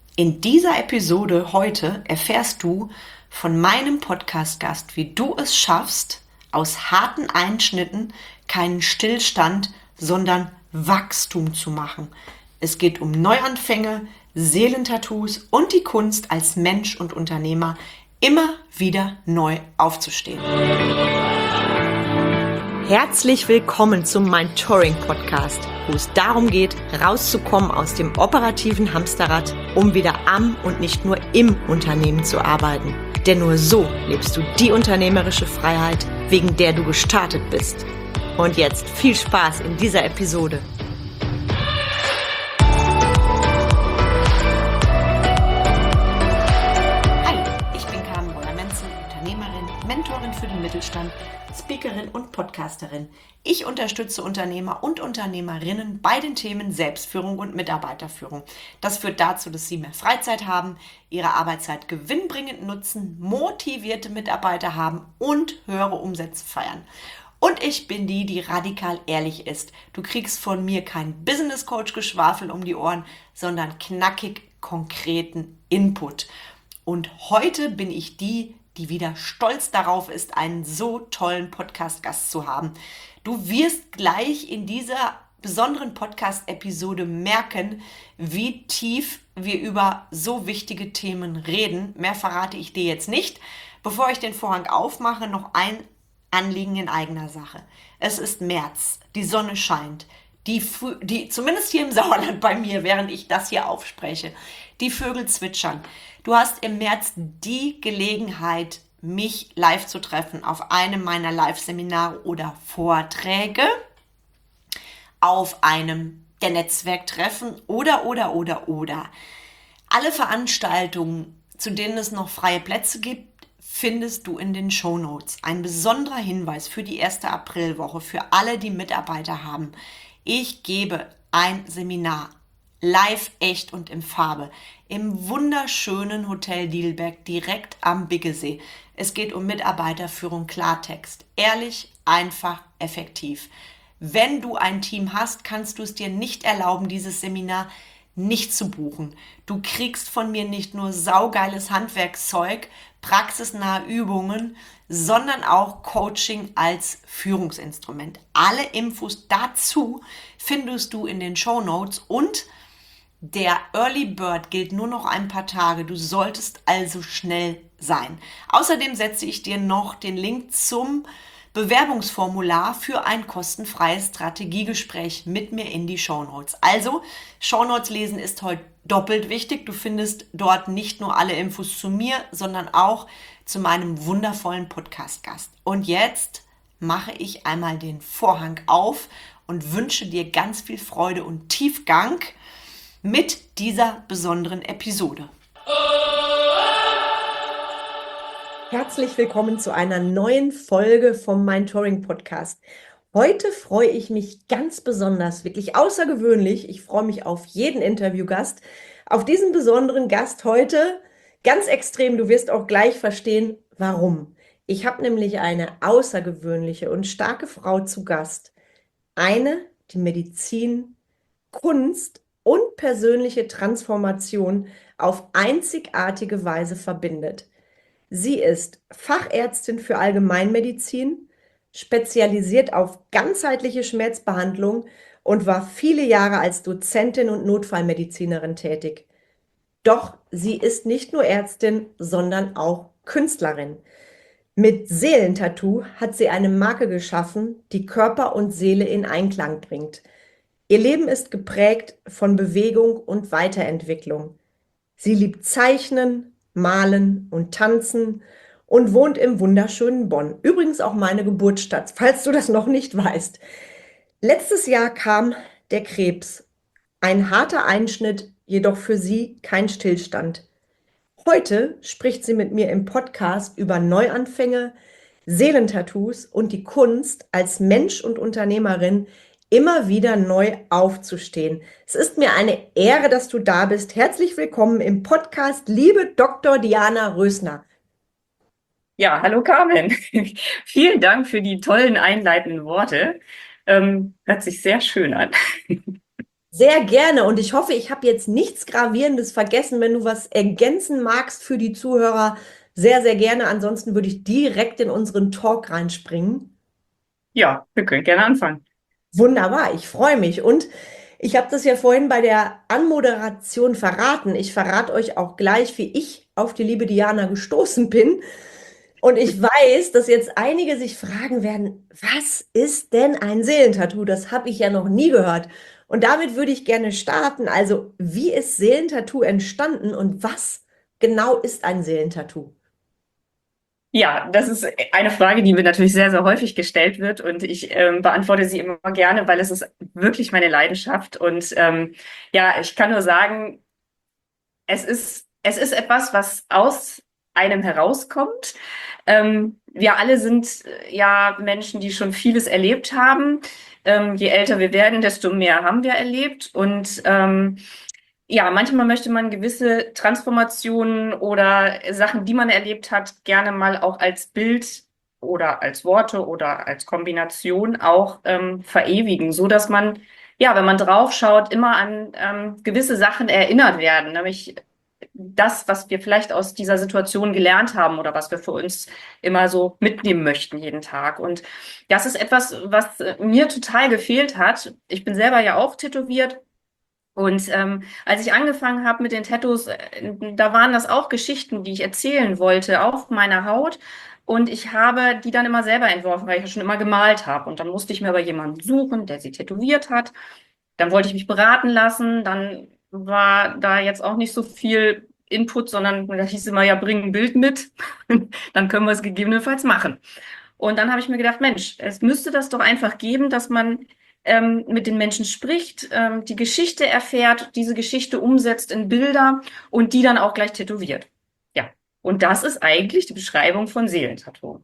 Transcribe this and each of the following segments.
In dieser Episode heute erfährst du von meinem Podcast-Gast, wie du es schaffst, aus harten Einschnitten keinen Stillstand, sondern Wachstum zu machen. Es geht um Neuanfänge, Seelentattoos und die Kunst, als Mensch und Unternehmer immer wieder neu aufzustehen. Herzlich willkommen zum Mentoring Podcast, wo es darum geht, rauszukommen aus dem operativen Hamsterrad, um wieder am und nicht nur im Unternehmen zu arbeiten. Denn nur so lebst du die unternehmerische Freiheit, wegen der du gestartet bist. Und jetzt viel Spaß in dieser Episode. Mentorin für den Mittelstand, Speakerin und Podcasterin. Ich unterstütze Unternehmer und Unternehmerinnen bei den Themen Selbstführung und Mitarbeiterführung. Das führt dazu, dass sie mehr Freizeit haben, ihre Arbeitszeit gewinnbringend nutzen, motivierte Mitarbeiter haben und höhere Umsätze feiern. Und ich bin die radikal ehrlich ist. Du kriegst von mir kein Business-Coach-Geschwafel um die Ohren, sondern knackig konkreten Input. Und heute bin ich die wieder stolz darauf ist, einen so tollen Podcast-Gast zu haben. Du wirst gleich in dieser besonderen Podcast-Episode merken, wie tief wir über so wichtige Themen reden. Mehr verrate ich dir jetzt nicht. Bevor ich den Vorhang aufmache, noch ein Anliegen in eigener Sache. Es ist März, die Sonne scheint. Die zumindest hier im Sauerland bei mir, während ich das hier aufspreche, die Vögel zwitschern. Du hast im März die Gelegenheit, mich live zu treffen auf einem meiner Live-Seminare oder Vorträge, auf einem der Netzwerktreffen oder. Alle Veranstaltungen, zu denen es noch freie Plätze gibt, findest du in den Shownotes. Ein besonderer Hinweis für die erste Aprilwoche, für alle, die Mitarbeiter haben. Ich gebe ein Seminar, live, echt und in Farbe, im wunderschönen Hotel Dielberg, direkt am Biggesee. Es geht um Mitarbeiterführung, Klartext. Ehrlich, einfach, effektiv. Wenn du ein Team hast, kannst du es dir nicht erlauben, dieses Seminar nicht zu buchen. Du kriegst von mir nicht nur saugeiles Handwerkszeug, praxisnahe Übungen, sondern auch Coaching als Führungsinstrument. Alle Infos dazu findest du in den Shownotes und der Early Bird gilt nur noch ein paar Tage. Du solltest also schnell sein. Außerdem setze ich dir noch den Link zum Bewerbungsformular für ein kostenfreies Strategiegespräch mit mir in die Shownotes. Also, Shownotes lesen ist heute doppelt wichtig. Du findest dort nicht nur alle Infos zu mir, sondern auch zu meinem wundervollen Podcast-Gast. Und jetzt mache ich einmal den Vorhang auf und wünsche dir ganz viel Freude und Tiefgang mit dieser besonderen Episode. Herzlich willkommen zu einer neuen Folge vom Mentoring Podcast. Heute freue ich mich ganz besonders, wirklich außergewöhnlich. Ich freue mich auf jeden Interviewgast. Auf diesen besonderen Gast heute ganz extrem. Du wirst auch gleich verstehen, warum. Ich habe nämlich eine außergewöhnliche und starke Frau zu Gast. Eine, die Medizin, Kunst und persönliche Transformation auf einzigartige Weise verbindet. Sie ist Fachärztin für Allgemeinmedizin, spezialisiert auf ganzheitliche Schmerzbehandlung und war viele Jahre als Dozentin und Notfallmedizinerin tätig. Doch sie ist nicht nur Ärztin, sondern auch Künstlerin. Mit Seelentattoo hat sie eine Marke geschaffen, die Körper und Seele in Einklang bringt. Ihr Leben ist geprägt von Bewegung und Weiterentwicklung. Sie liebt Zeichnen, Malen und Tanzen und wohnt im wunderschönen Bonn. Übrigens auch meine Geburtsstadt, falls du das noch nicht weißt. Letztes Jahr kam der Krebs. Ein harter Einschnitt, jedoch für sie kein Stillstand. Heute spricht sie mit mir im Podcast über Neuanfänge, Seelentattoos und die Kunst, als Mensch und Unternehmerin immer wieder neu aufzustehen. Es ist mir eine Ehre, dass du da bist. Herzlich willkommen im Podcast, liebe Dr. Diana Rösner. Ja, hallo Carmen. Vielen Dank für die tollen einleitenden Worte. Hört sich sehr schön an. Sehr gerne und ich hoffe, ich habe jetzt nichts Gravierendes vergessen. Wenn du was ergänzen magst für die Zuhörer, sehr, sehr gerne. Ansonsten würde ich direkt in unseren Talk reinspringen. Ja, wir können gerne anfangen. Wunderbar, ich freue mich. Und ich habe das ja vorhin bei der Anmoderation verraten. Ich verrate euch auch gleich, wie ich auf die liebe Diana gestoßen bin. Und ich weiß, dass jetzt einige sich fragen werden, was ist denn ein Seelentattoo? Das habe ich ja noch nie gehört. Und damit würde ich gerne starten. Also, wie ist Seelentattoo entstanden und was genau ist ein Seelentattoo? Ja, das ist eine Frage, die mir natürlich sehr, sehr häufig gestellt wird und ich beantworte sie immer gerne, weil es ist wirklich meine Leidenschaft. Und ja, ich kann nur sagen, es ist etwas, was aus einem herauskommt. Wir alle sind ja Menschen, die schon vieles erlebt haben. Je älter wir werden, desto mehr haben wir erlebt. Und ja, manchmal möchte man gewisse Transformationen oder Sachen, die man erlebt hat, gerne mal auch als Bild oder als Worte oder als Kombination auch verewigen, so dass man, ja, wenn man drauf schaut, immer an gewisse Sachen erinnert werden, nämlich das, was wir vielleicht aus dieser Situation gelernt haben oder was wir für uns immer so mitnehmen möchten jeden Tag. Und das ist etwas, was mir total gefehlt hat. Ich bin selber ja auch tätowiert. Und als ich angefangen habe mit den Tattoos, da waren das auch Geschichten, die ich erzählen wollte auf meiner Haut. Und ich habe die dann immer selber entworfen, weil ich ja schon immer gemalt habe. Und dann musste ich mir aber jemanden suchen, der sie tätowiert hat. Dann wollte ich mich beraten lassen. Dann war da jetzt auch nicht so viel Input, sondern da hieß immer, ja, bring ein Bild mit. Dann können wir es gegebenenfalls machen. Und dann habe ich mir gedacht, Mensch, es müsste das doch einfach geben, dass man mit den Menschen spricht, die Geschichte erfährt, diese Geschichte umsetzt in Bilder und die dann auch gleich tätowiert. Ja, und das ist eigentlich die Beschreibung von Seelentattoo.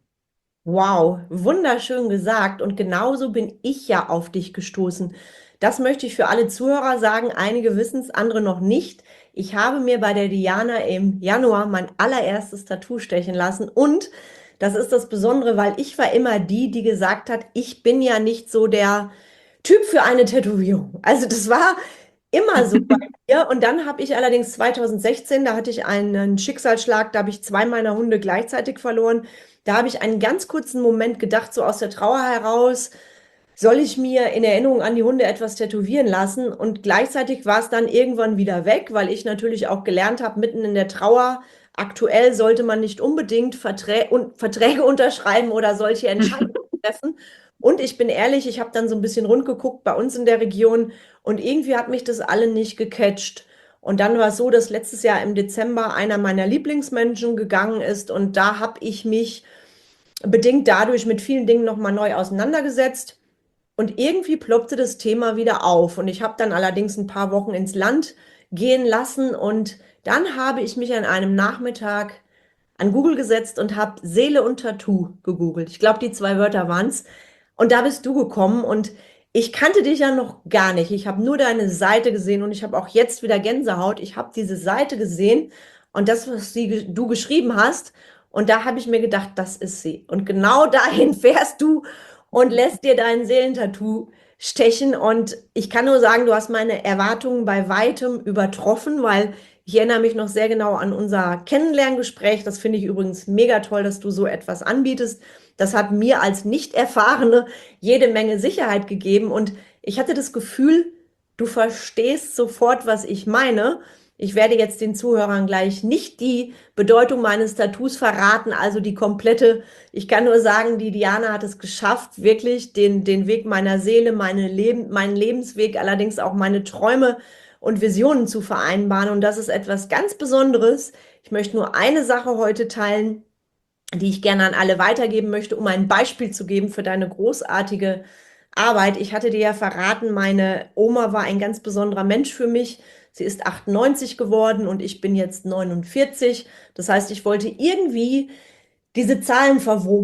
Wow, wunderschön gesagt. Und genauso bin ich ja auf dich gestoßen. Das möchte ich für alle Zuhörer sagen. Einige wissen es, andere noch nicht. Ich habe mir bei der Diana im Januar mein allererstes Tattoo stechen lassen. Und das ist das Besondere, weil ich war immer die, die gesagt hat, ich bin ja nicht so der Typ für eine Tätowierung. Also das war immer so bei mir. Und dann habe ich allerdings 2016, da hatte ich einen Schicksalsschlag, da habe ich zwei meiner Hunde gleichzeitig verloren. Da habe ich einen ganz kurzen Moment gedacht, so aus der Trauer heraus, soll ich mir in Erinnerung an die Hunde etwas tätowieren lassen? Und gleichzeitig war es dann irgendwann wieder weg, weil ich natürlich auch gelernt habe, mitten in der Trauer, aktuell sollte man nicht unbedingt Verträge unterschreiben oder solche Entscheidungen treffen. Und ich bin ehrlich, ich habe dann so ein bisschen rund geguckt bei uns in der Region und irgendwie hat mich das alle nicht gecatcht. Und dann war es so, dass letztes Jahr im Dezember einer meiner Lieblingsmenschen gegangen ist und da habe ich mich bedingt dadurch mit vielen Dingen nochmal neu auseinandergesetzt. Und irgendwie ploppte das Thema wieder auf. Und ich habe dann allerdings ein paar Wochen ins Land gehen lassen. Und dann habe ich mich an einem Nachmittag an Google gesetzt und habe Seele und Tattoo gegoogelt. Ich glaube, die zwei Wörter waren es. Und da bist du gekommen. Und ich kannte dich ja noch gar nicht. Ich habe nur deine Seite gesehen und ich habe auch jetzt wieder Gänsehaut. Ich habe diese Seite gesehen und das, was du geschrieben hast. Und da habe ich mir gedacht, das ist sie. Und genau dahin fährst du und lässt dir dein Seelentattoo stechen. Und ich kann nur sagen, du hast meine Erwartungen bei weitem übertroffen, weil ich erinnere mich noch sehr genau an unser Kennenlerngespräch. Das finde ich übrigens mega toll, dass du so etwas anbietest. Das hat mir als Nicht-Erfahrene jede Menge Sicherheit gegeben. Und ich hatte das Gefühl, du verstehst sofort, was ich meine. Ich werde jetzt den Zuhörern gleich nicht die Bedeutung meines Tattoos verraten, also die komplette. Ich kann nur sagen, die Diana hat es geschafft, wirklich den Weg meiner Seele, meinen Lebensweg, allerdings auch meine Träume und Visionen zu vereinbaren. Und das ist etwas ganz Besonderes. Ich möchte nur eine Sache heute teilen, die ich gerne an alle weitergeben möchte, um ein Beispiel zu geben für deine großartige Arbeit. Ich hatte dir ja verraten, meine Oma war ein ganz besonderer Mensch für mich. Sie ist 98 geworden und ich bin jetzt 49. Das heißt, ich wollte irgendwie diese Zahlen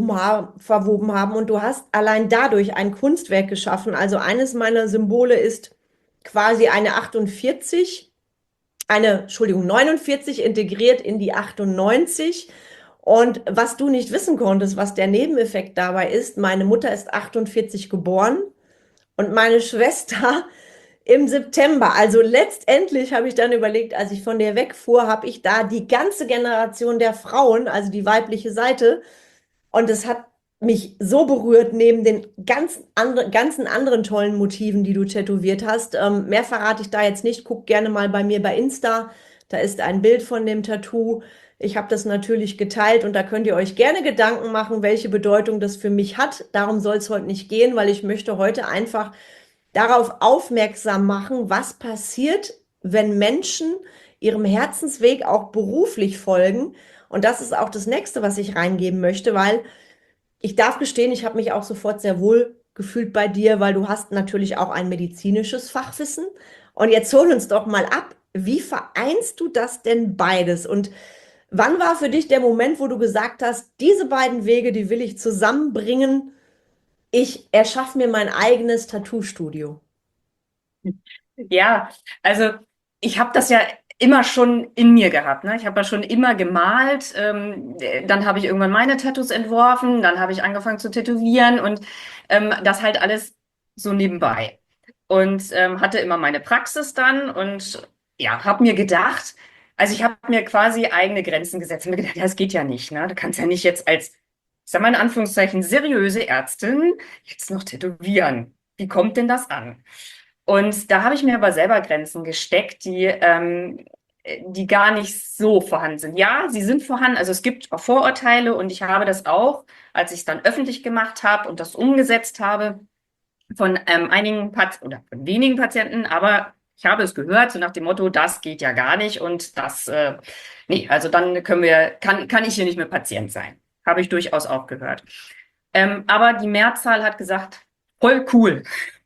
verwoben haben und du hast allein dadurch ein Kunstwerk geschaffen. Also eines meiner Symbole ist quasi eine 48, Entschuldigung, 49 integriert in die 98. Und was du nicht wissen konntest, was der Nebeneffekt dabei ist, meine Mutter ist 48 geboren und meine Schwester Im September. Also letztendlich habe ich dann überlegt, als ich von dir wegfuhr, habe ich da die ganze Generation der Frauen, also die weibliche Seite. Und es hat mich so berührt, neben den ganzen anderen tollen Motiven, die du tätowiert hast. Mehr verrate ich da jetzt nicht. Guck gerne mal bei mir bei Insta. Da ist ein Bild von dem Tattoo. Ich habe das natürlich geteilt und da könnt ihr euch gerne Gedanken machen, welche Bedeutung das für mich hat. Darum soll es heute nicht gehen, weil ich möchte heute einfach darauf aufmerksam machen, was passiert, wenn Menschen ihrem Herzensweg auch beruflich folgen. Und das ist auch das Nächste, was ich reingeben möchte, weil ich darf gestehen, ich habe mich auch sofort sehr wohl gefühlt bei dir, weil du hast natürlich auch ein medizinisches Fachwissen. Und jetzt hol uns doch mal ab, wie vereinst du das denn beides? Und wann war für dich der Moment, wo du gesagt hast, diese beiden Wege, die will ich zusammenbringen, ich erschaffe mir mein eigenes Tattoo-Studio? Ja, also ich habe das ja immer schon in mir gehabt. Ne? Ich habe ja schon immer gemalt. Dann habe ich irgendwann meine Tattoos entworfen. Dann habe ich angefangen zu tätowieren und das halt alles so nebenbei. Und hatte immer meine Praxis dann und ja, habe mir gedacht, also ich habe mir quasi eigene Grenzen gesetzt. Hab mir gedacht, ja, das geht ja nicht. Ne? Du kannst ja nicht jetzt als, ich sag mal in Anführungszeichen, seriöse Ärztin jetzt noch tätowieren. Wie kommt denn das an? Und da habe ich mir aber selber Grenzen gesteckt, die gar nicht so vorhanden sind. Ja, sie sind vorhanden, also es gibt auch Vorurteile und ich habe das auch, als ich es dann öffentlich gemacht habe und das umgesetzt habe, von einigen Pat oder von wenigen Patienten, aber ich habe es gehört, so nach dem Motto, das geht ja gar nicht und nee, also dann kann ich hier nicht mehr Patient sein. Habe ich durchaus auch gehört. Aber die Mehrzahl hat gesagt, voll cool.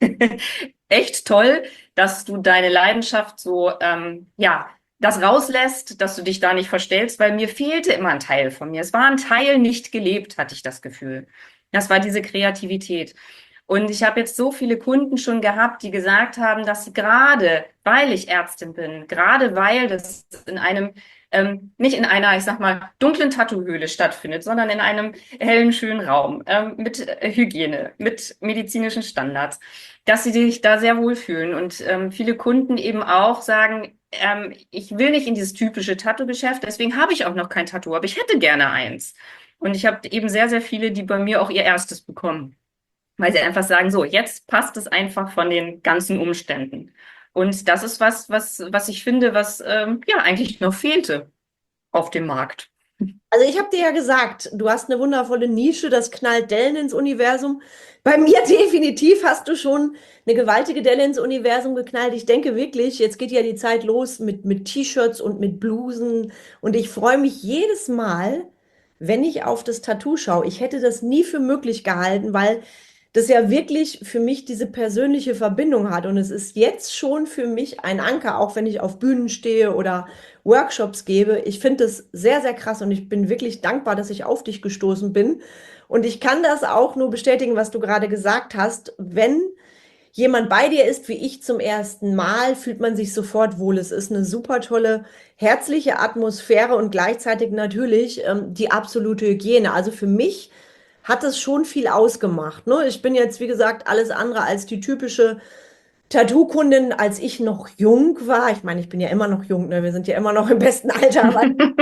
Echt toll, dass du deine Leidenschaft so, ja, das rauslässt, dass du dich da nicht verstellst, weil mir fehlte immer ein Teil von mir. Es war ein Teil nicht gelebt, hatte ich das Gefühl. Das war diese Kreativität. Und ich habe jetzt so viele Kunden schon gehabt, die gesagt haben, dass sie gerade, weil ich Ärztin bin, gerade weil das in einem, nicht in einer, ich sag mal, dunklen Tattoohöhle stattfindet, sondern in einem hellen, schönen Raum, mit Hygiene, mit medizinischen Standards, dass sie sich da sehr wohlfühlen. Und viele Kunden eben auch sagen, ich will nicht in dieses typische Tattoo-Geschäft, deswegen habe ich auch noch kein Tattoo, aber ich hätte gerne eins. Und ich habe eben sehr, sehr viele, die bei mir auch ihr erstes bekommen. Weil sie einfach sagen, so, jetzt passt es einfach von den ganzen Umständen. Und das ist was ich finde, was ja eigentlich noch fehlte auf dem Markt. Also ich habe dir ja gesagt, du hast eine wundervolle Nische, das knallt Dellen ins Universum. Bei mir definitiv hast du schon eine gewaltige Delle ins Universum geknallt. Ich denke wirklich, jetzt geht ja die Zeit los mit T-Shirts und mit Blusen. Und ich freue mich jedes Mal, wenn ich auf das Tattoo schaue. Ich hätte das nie für möglich gehalten, weil das ja wirklich für mich diese persönliche Verbindung hat. Und es ist jetzt schon für mich ein Anker, auch wenn ich auf Bühnen stehe oder Workshops gebe. Ich finde es sehr, sehr krass und ich bin wirklich dankbar, dass ich auf dich gestoßen bin. Und ich kann das auch nur bestätigen, was du gerade gesagt hast. Wenn jemand bei dir ist, wie ich zum ersten Mal, fühlt man sich sofort wohl. Es ist eine super tolle, herzliche Atmosphäre und gleichzeitig natürlich die absolute Hygiene. Also für mich hat es schon viel ausgemacht. Ne? Ich bin jetzt, wie gesagt, alles andere als die typische Tattoo-Kundin, als ich noch jung war. Ich meine, ich bin ja immer noch jung, ne? Wir sind ja immer noch im besten Alter, aber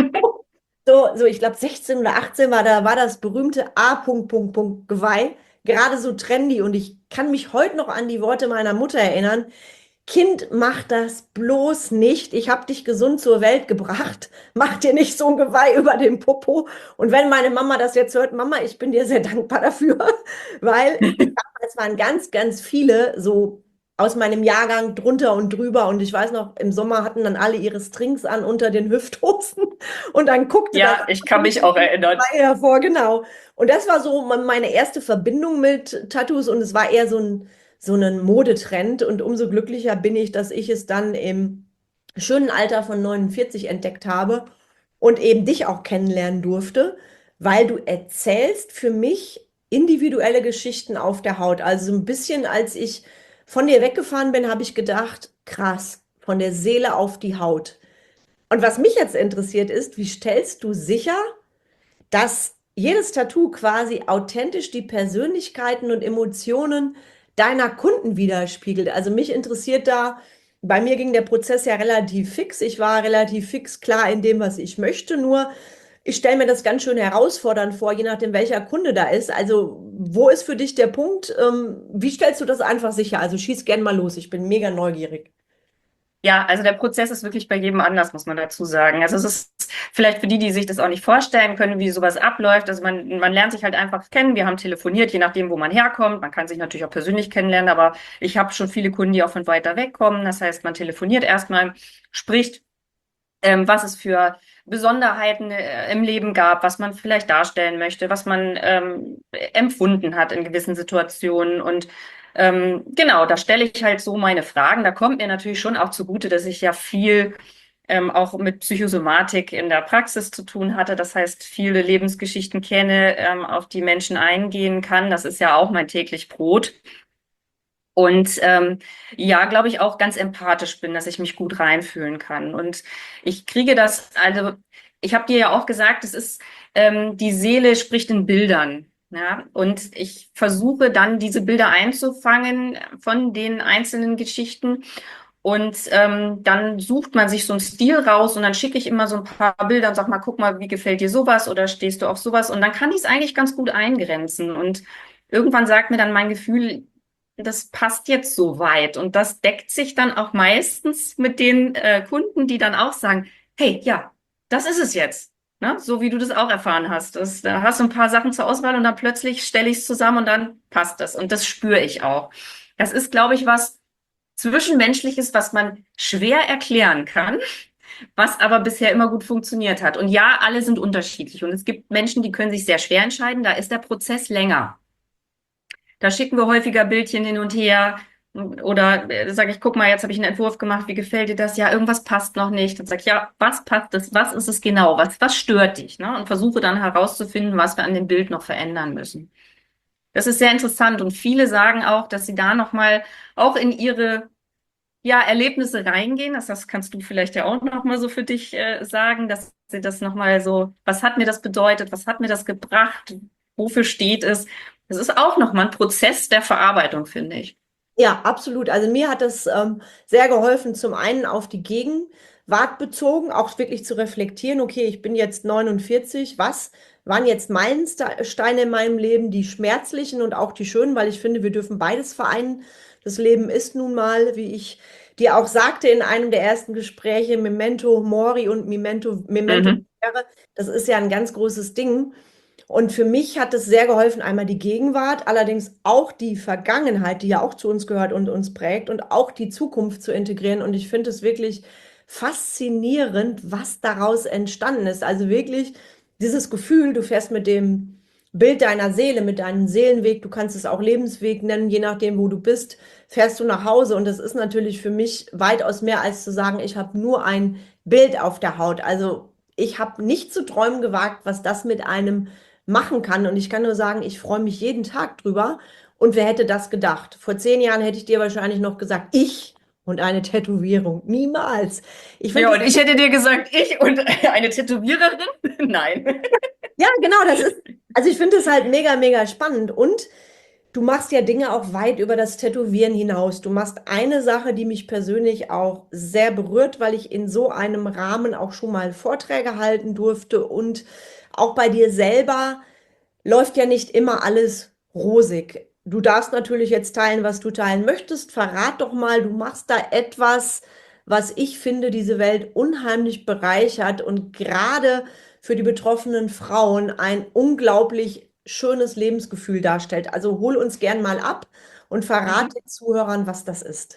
so ich glaube 16 oder 18 war, da war das berühmte A. Punkt, Punkt, Punkt, Geweih gerade so trendy und ich kann mich heute noch an die Worte meiner Mutter erinnern. Kind, mach das bloß nicht. Ich habe dich gesund zur Welt gebracht. Mach dir nicht so ein Geweih über den Popo. Und wenn meine Mama das jetzt hört, Mama, ich bin dir sehr dankbar dafür, weil es waren ganz, ganz viele so aus meinem Jahrgang drunter und drüber. Und ich weiß noch, im Sommer hatten dann alle ihre Strings an unter den Hüfthosen. Und dann guckte das Ja, ich kann mich auch erinnern. hervor, genau. Und das war so meine erste Verbindung mit Tattoos. Und es war eher so einen Modetrend. Und umso glücklicher bin ich, dass ich es dann im schönen Alter von 49 entdeckt habe und eben dich auch kennenlernen durfte, weil du erzählst für mich individuelle Geschichten auf der Haut. Also so ein bisschen, als ich von dir weggefahren bin, habe ich gedacht, krass, von der Seele auf die Haut. Und was mich jetzt interessiert ist, wie stellst du sicher, dass jedes Tattoo quasi authentisch die Persönlichkeiten und Emotionen deiner Kunden widerspiegelt. Also mich interessiert da, bei mir ging der Prozess ja relativ fix. Ich war relativ fix klar in dem, was ich möchte, nur ich stelle mir das ganz schön herausfordernd vor, je nachdem, welcher Kunde da ist. Also, wo ist für dich der Punkt? Wie stellst du das einfach sicher? Also, schieß gern mal los. Ich bin mega neugierig. Ja, also der Prozess ist wirklich bei jedem anders, muss man dazu sagen. Also es ist vielleicht für die, die sich das auch nicht vorstellen können, wie sowas abläuft. Also man lernt sich halt einfach kennen. Wir haben telefoniert, je nachdem, wo man herkommt. Man kann sich natürlich auch persönlich kennenlernen, aber ich habe schon viele Kunden, die auch von weiter weg kommen. Das heißt, man telefoniert erstmal, spricht, was es für Besonderheiten im Leben gab, was man vielleicht darstellen möchte, was man empfunden hat in gewissen Situationen. Und genau, da stelle ich halt so meine Fragen. Da kommt mir natürlich schon auch zugute, dass ich ja viel auch mit Psychosomatik in der Praxis zu tun hatte. Das heißt, viele Lebensgeschichten kenne, auf die Menschen eingehen kann. Das ist ja auch mein täglich Brot. Und ja, glaube ich, auch ganz empathisch bin, dass ich mich gut reinfühlen kann. Und ich kriege das, also ich habe dir ja auch gesagt, es ist, die Seele spricht in Bildern. Ja, und ich versuche dann diese Bilder einzufangen von den einzelnen Geschichten. Und dann sucht man sich so einen Stil raus und dann schicke ich immer so ein paar Bilder und sag mal, guck mal, wie gefällt dir sowas oder stehst du auf sowas? Und dann kann ich es eigentlich ganz gut eingrenzen. Und irgendwann sagt mir dann mein Gefühl, das passt jetzt so weit. Und das deckt sich dann auch meistens mit den Kunden, die dann auch sagen, hey, ja, das ist es jetzt. Ne? So wie du das auch erfahren hast. Da hast du ein paar Sachen zur Auswahl und dann plötzlich stelle ich es zusammen und dann passt das. Und das spüre ich auch. Das ist, glaube ich, was Zwischenmenschliches, was man schwer erklären kann, was aber bisher immer gut funktioniert hat. Und ja, alle sind unterschiedlich. Und es gibt Menschen, die können sich sehr schwer entscheiden. Da ist der Prozess länger. Da schicken wir häufiger Bildchen hin und her. Oder sage ich, guck mal, jetzt habe ich einen Entwurf gemacht, wie gefällt dir das? Ja, irgendwas passt noch nicht. Dann sage ich, ja, was passt das? Was ist es genau? Was stört dich? Ne? Und versuche dann herauszufinden, was wir an dem Bild noch verändern müssen. Das ist sehr interessant. Und viele sagen auch, dass sie da nochmal auch in ihre ja, Erlebnisse reingehen. Das kannst du vielleicht ja auch nochmal so für dich sagen, dass sie das nochmal so, was hat mir das bedeutet? Was hat mir das gebracht? Wofür steht es? Das ist auch nochmal ein Prozess der Verarbeitung, finde ich. Ja, absolut. Also mir hat das sehr geholfen, zum einen auf die Gegenwart bezogen, auch wirklich zu reflektieren, okay, ich bin jetzt 49, was waren jetzt Meilensteine in meinem Leben, die schmerzlichen und auch die schönen, weil ich finde, wir dürfen beides vereinen. Das Leben ist nun mal, wie ich dir auch sagte in einem der ersten Gespräche, Memento Mori und Memento Mhm. Mori, das ist ja ein ganz großes Ding. Und für mich hat es sehr geholfen, einmal die Gegenwart, allerdings auch die Vergangenheit, die ja auch zu uns gehört und uns prägt, und auch die Zukunft zu integrieren. Und ich finde es wirklich faszinierend, was daraus entstanden ist. Also wirklich dieses Gefühl, du fährst mit dem Bild deiner Seele, mit deinem Seelenweg, du kannst es auch Lebensweg nennen, je nachdem, wo du bist, fährst du nach Hause. Und das ist natürlich für mich weitaus mehr als zu sagen, ich habe nur ein Bild auf der Haut. Also ich habe nicht zu träumen gewagt, was das mit einem machen kann. Und ich kann nur sagen, ich freue mich jeden Tag drüber. Und wer hätte das gedacht? Vor 10 Jahren hätte ich dir wahrscheinlich noch gesagt, ich und eine Tätowierung. Niemals. Ich Ja, finde und das, ich hätte dir gesagt, ich und eine Tätowiererin? Nein. ja, genau, das ist, also ich finde es halt mega, mega spannend. Und du machst ja Dinge auch weit über das Tätowieren hinaus. Du machst eine Sache, die mich persönlich auch sehr berührt, weil ich in so einem Rahmen auch schon mal Vorträge halten durfte, und auch bei dir selber läuft ja nicht immer alles rosig. Du darfst natürlich jetzt teilen, was du teilen möchtest. Verrat doch mal, du machst da etwas, was ich finde, diese Welt unheimlich bereichert und gerade für die betroffenen Frauen ein unglaublich schönes Lebensgefühl darstellt. Also hol uns gern mal ab und verrat den Zuhörern, was das ist.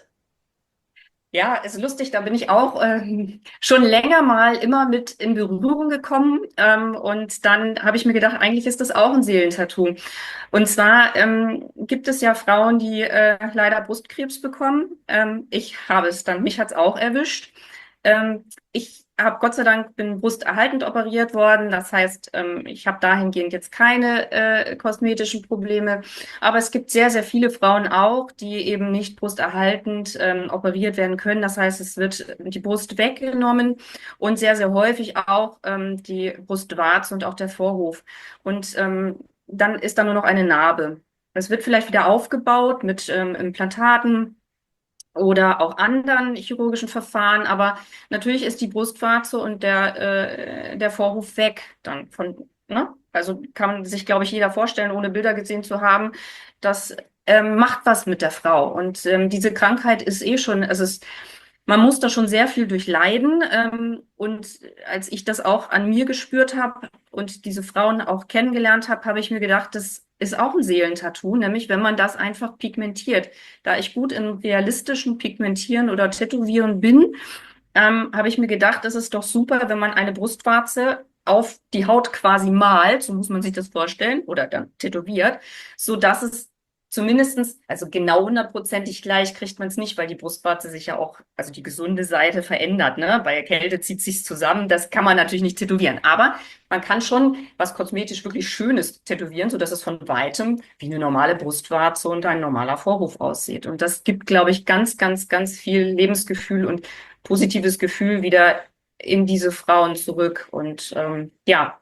Ja, ist lustig, da bin ich auch schon länger mal immer mit in Berührung gekommen. Und dann habe ich mir gedacht, eigentlich ist das auch ein Seelentattoo. Und zwar gibt es ja Frauen, die leider Brustkrebs bekommen. Ich habe es dann, mich hat es auch erwischt. Ich habe Gott sei Dank bin brusterhaltend operiert worden. Das heißt, ich habe dahingehend jetzt keine kosmetischen Probleme. Aber es gibt sehr, sehr viele Frauen auch, die eben nicht brusterhaltend operiert werden können. Das heißt, es wird die Brust weggenommen und sehr, sehr häufig auch die Brustwarze und auch der Vorhof. Und dann ist da nur noch eine Narbe. Es wird vielleicht wieder aufgebaut mit Implantaten oder auch anderen chirurgischen Verfahren, aber natürlich ist die Brustwarze und der Vorhof weg dann von, ne? Also kann sich, glaube ich, jeder vorstellen, ohne Bilder gesehen zu haben, das macht was mit der Frau. Und diese Krankheit ist eh schon, man muss da schon sehr viel durchleiden. Und als ich das auch an mir gespürt habe und diese Frauen auch kennengelernt habe, habe ich mir gedacht, das ist auch ein Seelentattoo, nämlich wenn man das einfach pigmentiert. Da ich gut in realistischen Pigmentieren oder Tätowieren bin, habe ich mir gedacht, es ist doch super, wenn man eine Brustwarze auf die Haut quasi malt, so muss man sich das vorstellen, oder dann tätowiert, so dass es zumindestens, also genau hundertprozentig gleich kriegt man es nicht, weil die Brustwarze sich ja auch, also die gesunde Seite verändert, ne? Bei der Kälte zieht sich's zusammen. Das kann man natürlich nicht tätowieren, aber man kann schon was kosmetisch wirklich Schönes tätowieren, so dass es von weitem wie eine normale Brustwarze und ein normaler Vorhof aussieht. Und das gibt, glaube ich, ganz, ganz, ganz viel Lebensgefühl und positives Gefühl wieder in diese Frauen zurück. Und ja,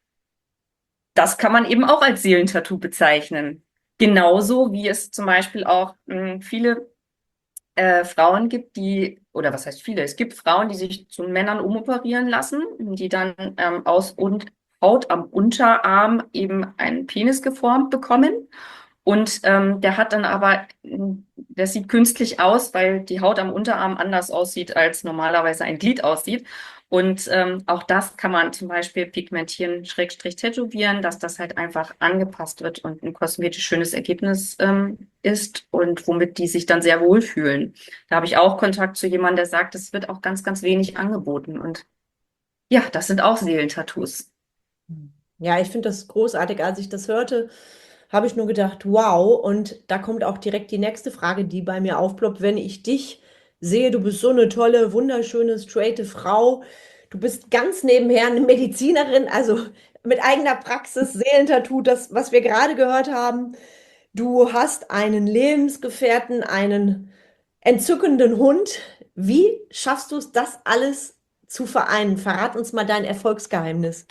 das kann man eben auch als Seelentattoo bezeichnen. Genauso wie es zum Beispiel auch viele Frauen gibt, die, oder was heißt viele? Es gibt Frauen, die sich zu Männern umoperieren lassen, die dann aus und Haut am Unterarm eben einen Penis geformt bekommen. Und der hat dann aber, der sieht künstlich aus, weil die Haut am Unterarm anders aussieht, als normalerweise ein Glied aussieht. Und auch das kann man zum Beispiel pigmentieren, Schrägstrich tätowieren, dass das halt einfach angepasst wird und ein kosmetisch schönes Ergebnis ist und womit die sich dann sehr wohlfühlen. Da habe ich auch Kontakt zu jemandem, der sagt, es wird auch ganz, ganz wenig angeboten. Und ja, das sind auch Seelentattoos. Ja, ich finde das großartig. Als ich das hörte, habe ich nur gedacht, wow. Und da kommt auch direkt die nächste Frage, die bei mir aufploppt. Wenn ich dich sehe, du bist so eine tolle, wunderschöne, straighte Frau. Du bist ganz nebenher eine Medizinerin, also mit eigener Praxis, Seelentattoo, das, was wir gerade gehört haben. Du hast einen Lebensgefährten, einen entzückenden Hund. Wie schaffst du es, das alles zu vereinen? Verrat uns mal dein Erfolgsgeheimnis.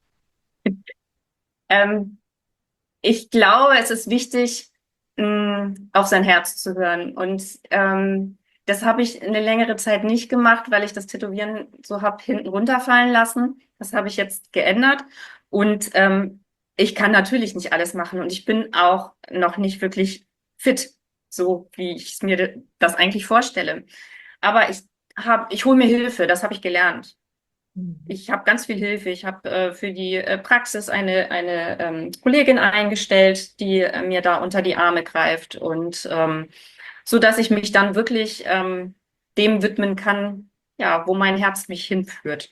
Ähm, Ich glaube, es ist wichtig, auf sein Herz zu hören. Und das habe ich eine längere Zeit nicht gemacht, weil ich das Tätowieren so habe hinten runterfallen lassen. Das habe ich jetzt geändert. Und ich kann natürlich nicht alles machen. Und ich bin auch noch nicht wirklich fit, so wie ich es mir das eigentlich vorstelle. Aber ich hole mir Hilfe, das habe ich gelernt. Ich habe ganz viel Hilfe. Ich habe für die Praxis eine Kollegin eingestellt, die mir da unter die Arme greift und so dass ich mich dann wirklich dem widmen kann, ja, wo mein Herz mich hinführt.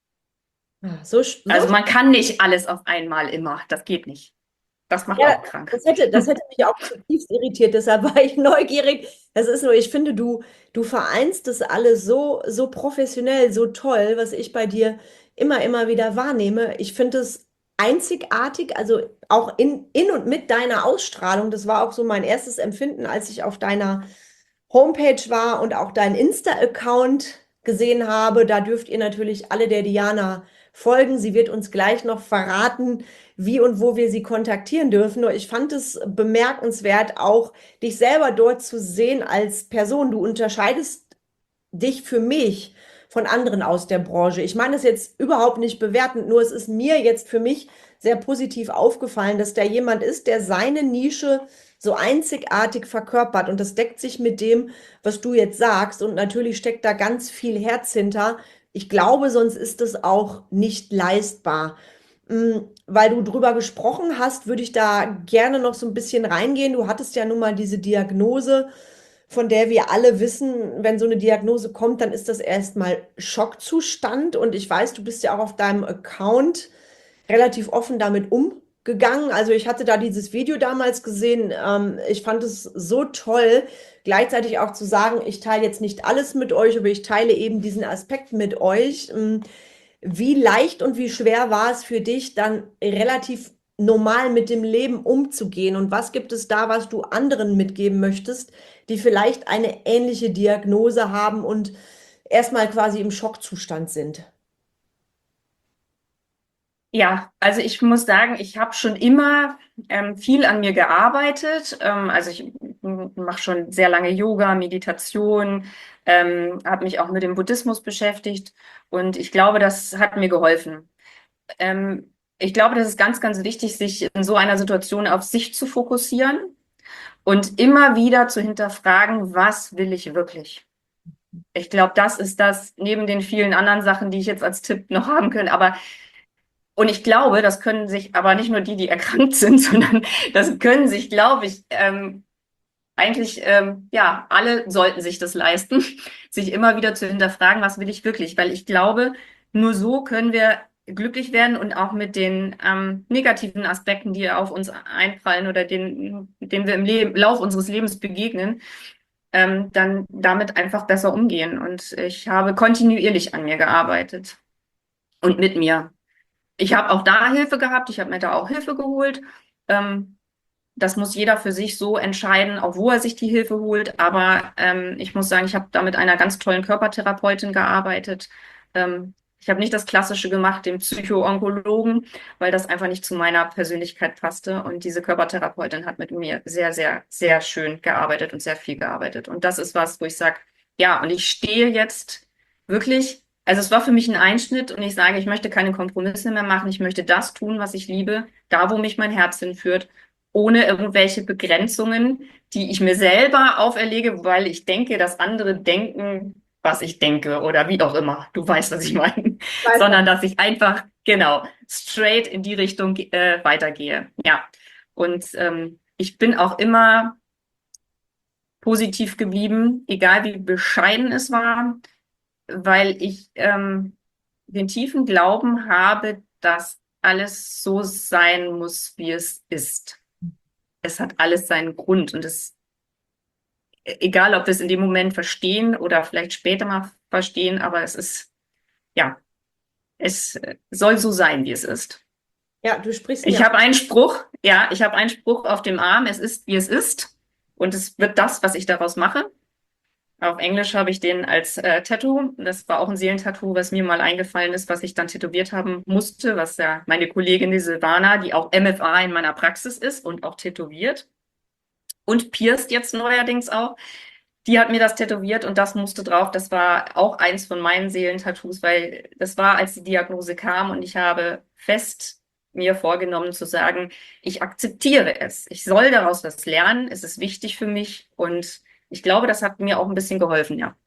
Ah, so, so Also man kann nicht alles auf einmal immer. Das geht nicht. Das macht Ja, auch krank. das hätte mich auch zutiefst irritiert, deshalb war ich neugierig. Das ist nur, ich finde, du vereinst das alles so, so professionell, so toll, was ich bei dir immer wieder wahrnehme. Ich finde es einzigartig, also auch in und mit deiner Ausstrahlung. Das war auch so mein erstes Empfinden, als ich auf deiner Homepage war und auch deinen Insta-Account gesehen habe. Da dürft ihr natürlich alle der Diana folgen. Sie wird uns gleich noch verraten, wie und wo wir sie kontaktieren dürfen. Nur ich fand es bemerkenswert, auch dich selber dort zu sehen als Person. Du unterscheidest dich für mich von anderen aus der Branche. Ich meine es jetzt überhaupt nicht bewertend, nur es ist mir jetzt für mich sehr positiv aufgefallen, dass da jemand ist, der seine Nische so einzigartig verkörpert und das deckt sich mit dem, was du jetzt sagst und natürlich steckt da ganz viel Herz hinter. Ich glaube, sonst ist es auch nicht leistbar. Weil du drüber gesprochen hast, würde ich da gerne noch so ein bisschen reingehen. Du hattest ja nun mal diese Diagnose, von der wir alle wissen, wenn so eine Diagnose kommt, dann ist das erstmal Schockzustand. Und ich weiß, du bist ja auch auf deinem Account relativ offen damit umgegangen. Also ich hatte da dieses Video damals gesehen. Ich fand es so toll, gleichzeitig auch zu sagen, ich teile jetzt nicht alles mit euch, aber ich teile eben diesen Aspekt mit euch. Wie leicht und wie schwer war es für dich, dann relativ normal mit dem Leben umzugehen? Und was gibt es da, was du anderen mitgeben möchtest, die vielleicht eine ähnliche Diagnose haben und erstmal quasi im Schockzustand sind? Ja, also ich muss sagen, ich habe schon immer viel an mir gearbeitet. Also ich mache schon sehr lange Yoga, Meditation, habe mich auch mit dem Buddhismus beschäftigt und ich glaube, das hat mir geholfen. Ich glaube, das ist ganz, ganz wichtig, sich in so einer Situation auf sich zu fokussieren und immer wieder zu hinterfragen, was will ich wirklich? Ich glaube, das ist das neben den vielen anderen Sachen, die ich jetzt als Tipp noch haben könnte. Aber und ich glaube, das können sich aber nicht nur die, die erkrankt sind, sondern das können sich, glaube ich, eigentlich, ja, alle sollten sich das leisten, sich immer wieder zu hinterfragen, was will ich wirklich? Weil ich glaube, nur so können wir glücklich werden und auch mit den negativen Aspekten, die auf uns einprallen oder denen wir im Lauf unseres Lebens begegnen, dann damit einfach besser umgehen. Und ich habe kontinuierlich an mir gearbeitet und mit mir. Ich habe auch da Hilfe gehabt, ich habe mir da auch Hilfe geholt. Ähm, Das muss jeder für sich so entscheiden, auch wo er sich die Hilfe holt. Aber ich muss sagen, ich habe da mit einer ganz tollen Körpertherapeutin gearbeitet. Ich habe nicht das Klassische gemacht, den Psycho-Onkologen, weil das einfach nicht zu meiner Persönlichkeit passte. Und diese Körpertherapeutin hat mit mir sehr, sehr, sehr schön gearbeitet und sehr viel gearbeitet. Und das ist was, wo ich sage, ja, und ich stehe jetzt wirklich, also es war für mich ein Einschnitt und ich sage, ich möchte keine Kompromisse mehr machen. Ich möchte das tun, was ich liebe, da, wo mich mein Herz hinführt, ohne irgendwelche Begrenzungen, die ich mir selber auferlege, weil ich denke, dass andere denken, was ich denke oder wie auch immer. Du weißt, was ich meine. Weiß das. Sondern dass ich einfach, genau, straight in die Richtung weitergehe. Ja. Und ich bin auch immer positiv geblieben, egal wie bescheiden es war, weil ich den tiefen Glauben habe, dass alles so sein muss, wie es ist. Es hat alles seinen Grund und es, egal ob wir es in dem Moment verstehen oder vielleicht später mal verstehen, aber es ist, ja, es soll so sein, wie es ist. Ja, du sprichst Ich mir habe einen Spruch, ja, ich habe einen Spruch auf dem Arm, es ist, wie es ist und es wird das, was ich daraus mache. Auf Englisch habe ich den als Tattoo. Das war auch ein Seelentattoo, was mir mal eingefallen ist, was ich dann tätowiert haben musste, was ja meine Kollegin, die Silvana, die auch MFA in meiner Praxis ist und auch tätowiert und pierced jetzt neuerdings auch. Die hat mir das tätowiert und das musste drauf. Das war auch eins von meinen Seelentattoos, weil das war, als die Diagnose kam und ich habe fest mir vorgenommen zu sagen, ich akzeptiere es. Ich soll daraus was lernen. Es ist wichtig für mich und ich glaube, das hat mir auch ein bisschen geholfen, ja.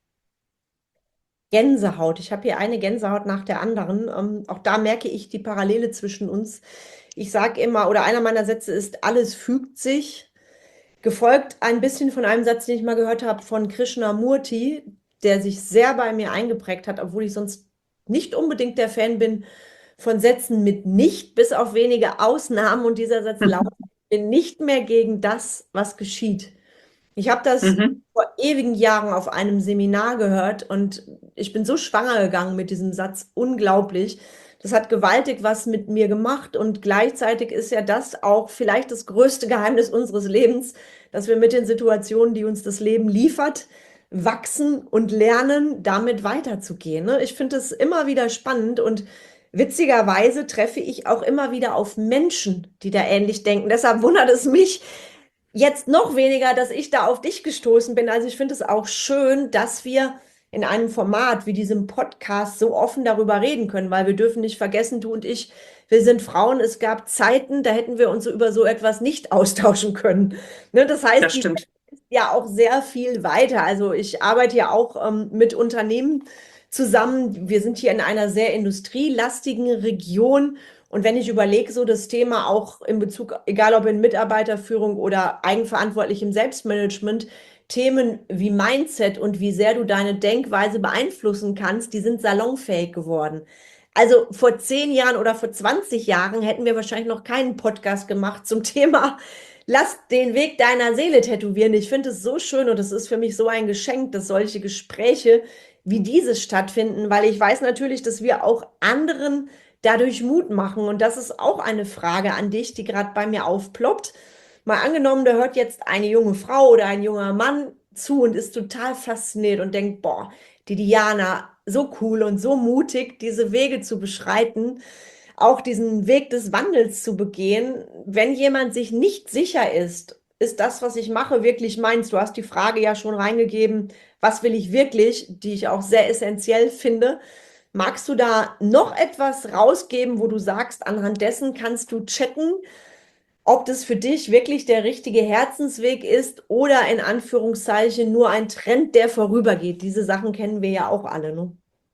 Gänsehaut. Ich habe hier eine Gänsehaut nach der anderen. Auch da merke ich die Parallele zwischen uns. Ich sage immer, oder einer meiner Sätze ist, alles fügt sich. Gefolgt ein bisschen von einem Satz, den ich mal gehört habe von Krishnamurti, der sich sehr bei mir eingeprägt hat, obwohl ich sonst nicht unbedingt der Fan bin von Sätzen mit nicht, bis auf wenige Ausnahmen. Und dieser Satz lautet, ich bin nicht mehr gegen das, was geschieht. Ich habe das Mhm. vor ewigen Jahren auf einem Seminar gehört und ich bin so schwanger gegangen mit diesem Satz. Unglaublich. Das hat gewaltig was mit mir gemacht und gleichzeitig ist ja das auch vielleicht das größte Geheimnis unseres Lebens, dass wir mit den Situationen, die uns das Leben liefert, wachsen und lernen, damit weiterzugehen. Ne? Ich finde es immer wieder spannend und witzigerweise treffe ich auch immer wieder auf Menschen, die da ähnlich denken. Deshalb wundert es mich, jetzt noch weniger, dass ich da auf dich gestoßen bin. Also ich finde es auch schön, dass wir in einem Format wie diesem Podcast so offen darüber reden können, weil wir dürfen nicht vergessen, du und ich, wir sind Frauen. Es gab Zeiten, da hätten wir uns so über so etwas nicht austauschen können. Ne, das heißt, Das die Welt stimmt. ist ja auch sehr viel weiter. Also ich arbeite ja auch mit Unternehmen zusammen. Wir sind hier in einer sehr industrielastigen Region. Und wenn ich überlege, so das Thema auch in Bezug, egal ob in Mitarbeiterführung oder eigenverantwortlichem Selbstmanagement, Themen wie Mindset und wie sehr du deine Denkweise beeinflussen kannst, die sind salonfähig geworden. Also vor 10 Jahren oder vor 20 Jahren hätten wir wahrscheinlich noch keinen Podcast gemacht zum Thema, lass den Weg deiner Seele tätowieren. Ich finde es so schön und es ist für mich so ein Geschenk, dass solche Gespräche wie dieses stattfinden, weil ich weiß natürlich, dass wir auch anderen dadurch Mut machen. Und das ist auch eine Frage an dich, die gerade bei mir aufploppt. Mal angenommen, da hört jetzt eine junge Frau oder ein junger Mann zu und ist total fasziniert und denkt, boah, die Diana, so cool und so mutig, diese Wege zu beschreiten. auch diesen Weg des Wandels zu begehen, wenn jemand sich nicht sicher ist das, was ich mache, wirklich meins? Du hast die Frage ja schon reingegeben, was will ich wirklich, die ich auch sehr essentiell finde. Magst du da noch etwas rausgeben, wo du sagst, anhand dessen kannst du checken, ob das für dich wirklich der richtige Herzensweg ist oder in Anführungszeichen nur ein Trend, der vorübergeht? Diese Sachen kennen wir ja auch alle, ne?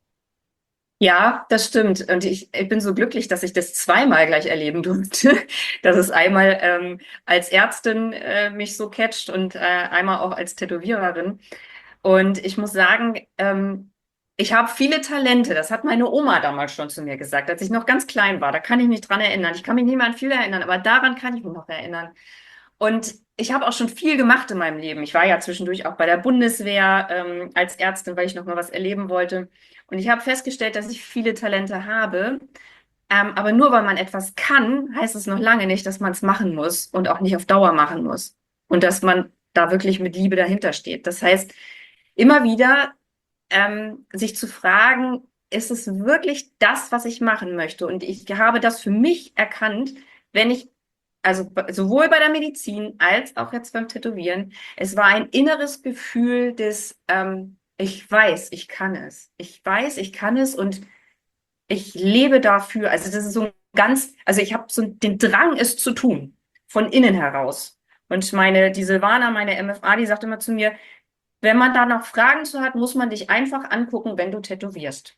Ja, das stimmt. Und ich bin so glücklich, dass ich das zweimal gleich erleben durfte. Dass es einmal als Ärztin mich so catcht und einmal auch als Tätowiererin. Und ich muss sagen, ich habe viele Talente. Das hat meine Oma damals schon zu mir gesagt, als ich noch ganz klein war. Da kann ich mich dran erinnern. Ich kann mich nicht mehr an viel erinnern, aber daran kann ich mich noch erinnern. Und ich habe auch schon viel gemacht in meinem Leben. Ich war ja zwischendurch auch bei der Bundeswehr als Ärztin, weil ich noch mal was erleben wollte. Und ich habe festgestellt, dass ich viele Talente habe. Aber nur weil man etwas kann, heißt es noch lange nicht, dass man es machen muss und auch nicht auf Dauer machen muss. Und dass man da wirklich mit Liebe dahinter steht. Das heißt, immer wieder sich zu fragen, ist es wirklich das, was ich machen möchte? Und ich habe das für mich erkannt, wenn ich, also sowohl bei der Medizin als auch jetzt beim Tätowieren, es war ein inneres Gefühl des, ich weiß, ich kann es. Ich weiß, ich kann es und ich lebe dafür. Also das ist so ein ganz, also ich habe so den Drang, es zu tun, von innen heraus. Und die Silvana, meine MFA, die sagt immer zu mir, wenn man da noch Fragen zu hat, muss man dich einfach angucken, wenn du tätowierst.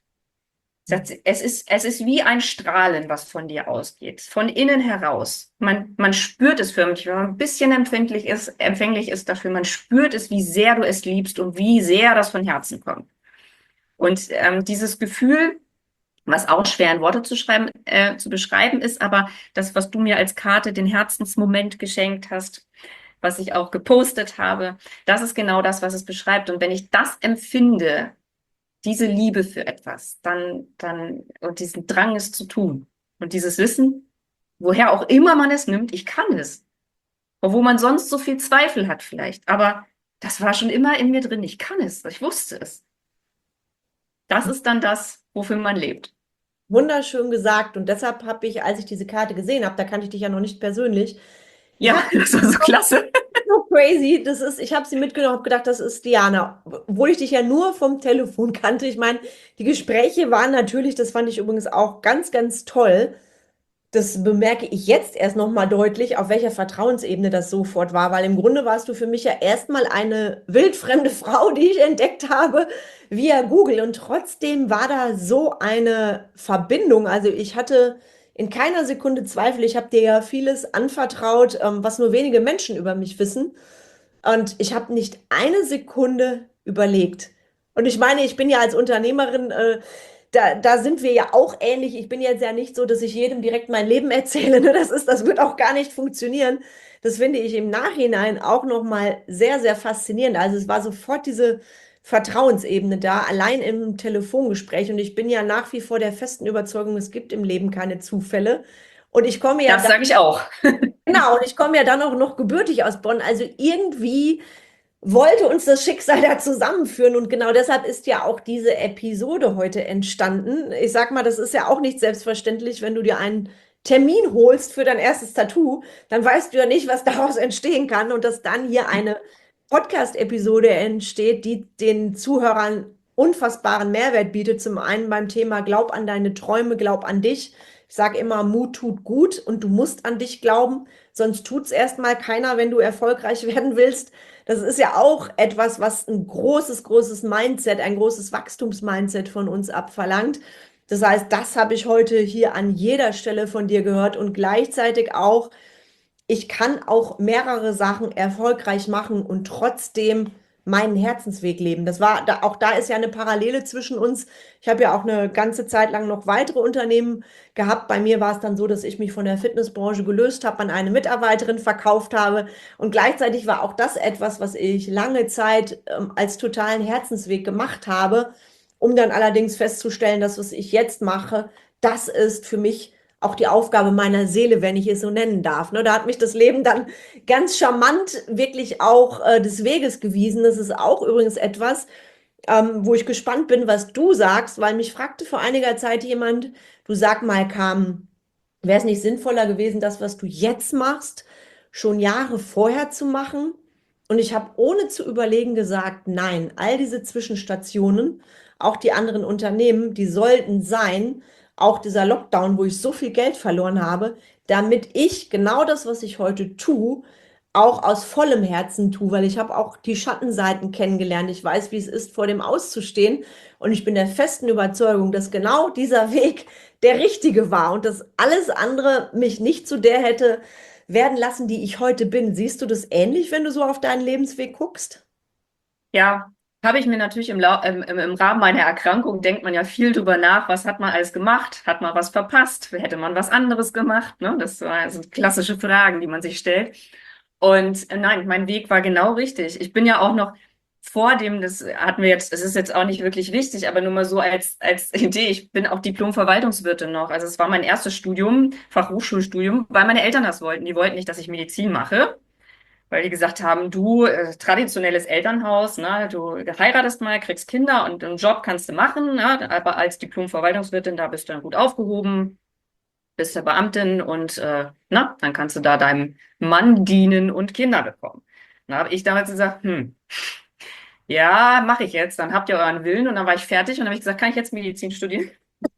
Es ist wie ein Strahlen, was von dir ausgeht, von innen heraus. Man spürt es förmlich, wenn man ein bisschen empfänglich ist dafür, man spürt es, wie sehr du es liebst und wie sehr das von Herzen kommt. Und dieses Gefühl, was auch schwer in Worte zu beschreiben ist, aber das, was du mir als Karte, den Herzensmoment geschenkt hast, was ich auch gepostet habe, das ist genau das, was es beschreibt. Und wenn ich das empfinde, diese Liebe für etwas, und diesen Drang, es zu tun und dieses Wissen, woher auch immer man es nimmt, ich kann es. Obwohl man sonst so viel Zweifel hat vielleicht. Aber das war schon immer in mir drin. Ich kann es. Ich wusste es. Das ist dann das, wofür man lebt. Wunderschön gesagt. Und deshalb habe ich, als ich diese Karte gesehen habe, da kannte ich dich ja noch nicht persönlich, ich Ja, habe das war so klasse. so crazy, ich habe sie mitgenommen, habe gedacht, das ist Diana, obwohl ich dich ja nur vom Telefon kannte. Ich meine, die Gespräche waren natürlich, das fand ich übrigens auch ganz, ganz toll. Das bemerke ich jetzt erst nochmal deutlich, auf welcher Vertrauensebene das sofort war, weil im Grunde warst du für mich ja erstmal eine wildfremde Frau, die ich entdeckt habe via Google. Und trotzdem war da so eine Verbindung. Also ich hatte in keiner Sekunde Zweifel. Ich habe dir ja vieles anvertraut, was nur wenige Menschen über mich wissen. Und ich habe nicht eine Sekunde überlegt. Und ich meine, ich bin ja als Unternehmerin, da sind wir ja auch ähnlich. Ich bin jetzt ja nicht so, dass ich jedem direkt mein Leben erzähle. Ne? Das wird auch gar nicht funktionieren. Das finde ich im Nachhinein auch nochmal sehr, sehr faszinierend. Also es war sofort diese Vertrauensebene da, allein im Telefongespräch. Und ich bin ja nach wie vor der festen Überzeugung, es gibt im Leben keine Zufälle. Und ich komme ja Das sage ich auch. genau, und ich komme ja dann auch noch gebürtig aus Bonn. Also irgendwie wollte uns das Schicksal da zusammenführen. Und genau deshalb ist ja auch diese Episode heute entstanden. Ich sag mal, das ist ja auch nicht selbstverständlich, wenn du dir einen Termin holst für dein erstes Tattoo, dann weißt du ja nicht, was daraus entstehen kann. Und dass dann hier eine Podcast-Episode entsteht, die den Zuhörern unfassbaren Mehrwert bietet. Zum einen beim Thema Glaub an deine Träume, glaub an dich. Ich sage immer, Mut tut gut und du musst an dich glauben, sonst tut es erstmal keiner, wenn du erfolgreich werden willst. Das ist ja auch etwas, was ein großes, großes Mindset, ein großes Wachstumsmindset von uns abverlangt. Das heißt, das habe ich heute hier an jeder Stelle von dir gehört und gleichzeitig auch, ich kann auch mehrere Sachen erfolgreich machen und trotzdem meinen Herzensweg leben. Auch da ist ja eine Parallele zwischen uns. Ich habe ja auch eine ganze Zeit lang noch weitere Unternehmen gehabt. Bei mir war es dann so, dass ich mich von der Fitnessbranche gelöst habe, an eine Mitarbeiterin verkauft habe. Und gleichzeitig war auch das etwas, was ich lange Zeit als totalen Herzensweg gemacht habe, um dann allerdings festzustellen, dass was ich jetzt mache, das ist für mich auch die Aufgabe meiner Seele, wenn ich es so nennen darf. Ne? Da hat mich das Leben dann ganz charmant wirklich auch des Weges gewiesen. Das ist auch übrigens etwas, wo ich gespannt bin, was du sagst, weil mich fragte vor einiger Zeit jemand, du sag mal, Carmen, Wäre es nicht sinnvoller gewesen, das, was du jetzt machst, schon Jahre vorher zu machen? Und ich habe ohne zu überlegen gesagt, nein, all diese Zwischenstationen, auch die anderen Unternehmen, die sollten sein, auch dieser Lockdown, wo ich so viel Geld verloren habe, damit ich genau das, was ich heute tue, auch aus vollem Herzen tue, weil ich habe auch die Schattenseiten kennengelernt. Ich weiß, wie es ist, vor dem auszustehen. Und ich bin der festen Überzeugung, dass genau dieser Weg der richtige war und dass alles andere mich nicht zu der hätte werden lassen, die ich heute bin. Siehst du das ähnlich, wenn du so auf deinen Lebensweg guckst? Ja, habe ich mir natürlich im Rahmen meiner Erkrankung, denkt man ja viel drüber nach, was hat man alles gemacht? Hat man was verpasst? Hätte man was anderes gemacht? Ne? Das sind klassische Fragen, die man sich stellt. Und nein, mein Weg war genau richtig. Ich bin ja auch noch vor dem, das hatten wir jetzt, das ist jetzt auch nicht wirklich wichtig, aber nur mal so als Idee, ich bin auch Diplom-Verwaltungswirtin noch. Also es war mein erstes Studium, Fachhochschulstudium, weil meine Eltern das wollten. Die wollten nicht, dass ich Medizin mache, weil die gesagt haben, du, traditionelles Elternhaus, ne, du heiratest mal, kriegst Kinder und einen Job kannst du machen, ne, aber als Diplom-Verwaltungswirtin, da bist du dann gut aufgehoben, bist ja Beamtin und na, dann kannst du da deinem Mann dienen und Kinder bekommen. Dann habe ich damals gesagt, ja, mache ich jetzt, dann habt ihr euren Willen und dann war ich fertig und dann habe ich gesagt, kann ich jetzt Medizin studieren?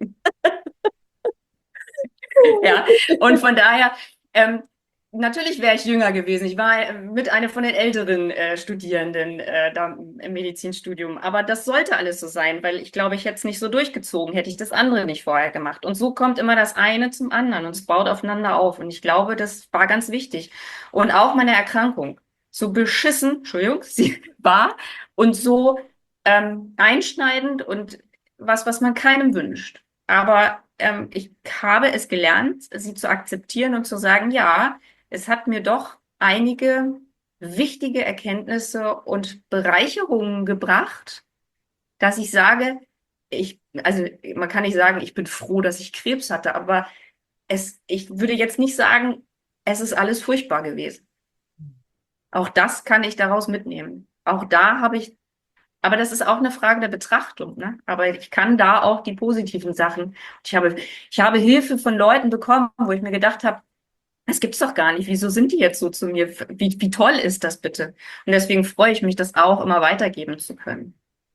Ja, und von daher, natürlich wäre ich jünger gewesen. Ich war mit einer von den älteren Studierenden da im Medizinstudium. Aber das sollte alles so sein, weil ich glaube, ich hätte es nicht so durchgezogen, hätte ich das andere nicht vorher gemacht. Und so kommt immer das eine zum anderen und es baut aufeinander auf. Und ich glaube, das war ganz wichtig. Und auch meine Erkrankung, so beschissen, Entschuldigung, sie war und so einschneidend und was man keinem wünscht. Aber ich habe es gelernt, sie zu akzeptieren und zu sagen, ja, es hat mir doch einige wichtige Erkenntnisse und Bereicherungen gebracht, dass ich sage, also man kann nicht sagen, ich bin froh, dass ich Krebs hatte, aber ich würde jetzt nicht sagen, es ist alles furchtbar gewesen. Auch das kann ich daraus mitnehmen. Auch da habe ich, aber das ist auch eine Frage der Betrachtung, ne? Aber ich kann da auch die positiven Sachen. Ich habe Hilfe von Leuten bekommen, wo ich mir gedacht habe, das gibt's doch gar nicht. Wieso sind die jetzt so zu mir? Wie toll ist das bitte? Und deswegen freue ich mich, das auch immer weitergeben zu können.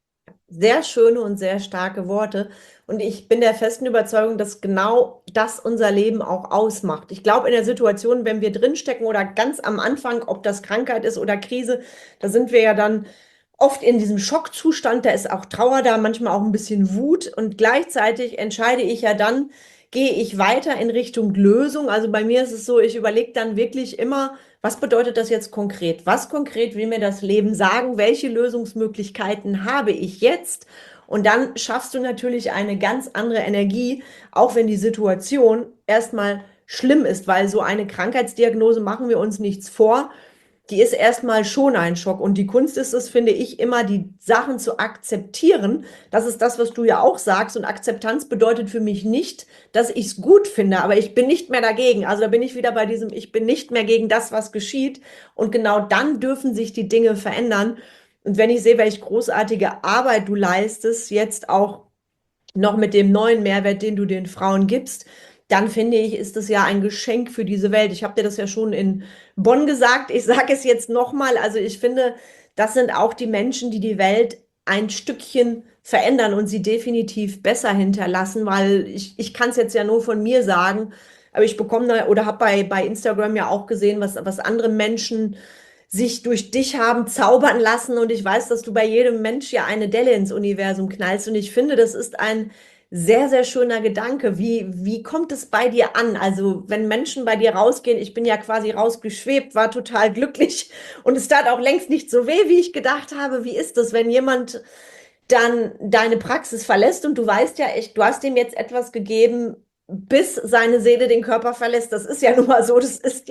Sehr schöne und sehr starke Worte. Und ich bin der festen Überzeugung, dass genau das unser Leben auch ausmacht. Ich glaube, in der Situation, wenn wir drinstecken oder ganz am Anfang, ob das Krankheit ist oder Krise, da sind wir ja dann oft in diesem Schockzustand. Da ist auch Trauer da, manchmal auch ein bisschen Wut. Und gleichzeitig entscheide ich ja dann, gehe ich weiter in Richtung Lösung. Also bei mir ist es so, ich überlege dann wirklich immer, was bedeutet das jetzt konkret? Was konkret will mir das Leben sagen? Welche Lösungsmöglichkeiten habe ich jetzt? Und dann schaffst du natürlich eine ganz andere Energie, auch wenn die Situation erstmal schlimm ist, weil so eine Krankheitsdiagnose machen wir uns nichts vor. Die ist erstmal schon ein Schock. Und die Kunst ist es, finde ich, immer die Sachen zu akzeptieren. Das ist das, was du ja auch sagst. Und Akzeptanz bedeutet für mich nicht, dass ich es gut finde, aber ich bin nicht mehr dagegen. Also da bin ich wieder bei diesem, ich bin nicht mehr gegen das, was geschieht. Und genau dann dürfen sich die Dinge verändern. Und wenn ich sehe, welche großartige Arbeit du leistest, jetzt auch noch mit dem neuen Mehrwert, den du den Frauen gibst, dann finde ich, ist es ja ein Geschenk für diese Welt. Ich habe dir das ja schon in Bonn gesagt. Ich sage es jetzt nochmal. Also ich finde, das sind auch die Menschen, die die Welt ein Stückchen verändern und sie definitiv besser hinterlassen, weil ich kann es jetzt ja nur von mir sagen, aber ich bekomme da oder habe bei Instagram ja auch gesehen, was andere Menschen sich durch dich haben zaubern lassen. Und ich weiß, dass du bei jedem Mensch ja eine Delle ins Universum knallst. Und ich finde, das ist ein sehr, sehr schöner Gedanke. Wie kommt es bei dir an? Also, wenn Menschen bei dir rausgehen, ich bin ja quasi rausgeschwebt, war total glücklich und es tat auch längst nicht so weh, wie ich gedacht habe. Wie ist das, wenn jemand dann deine Praxis verlässt und du weißt ja echt, du hast ihm jetzt etwas gegeben, bis seine Seele den Körper verlässt. Das ist ja nun mal so,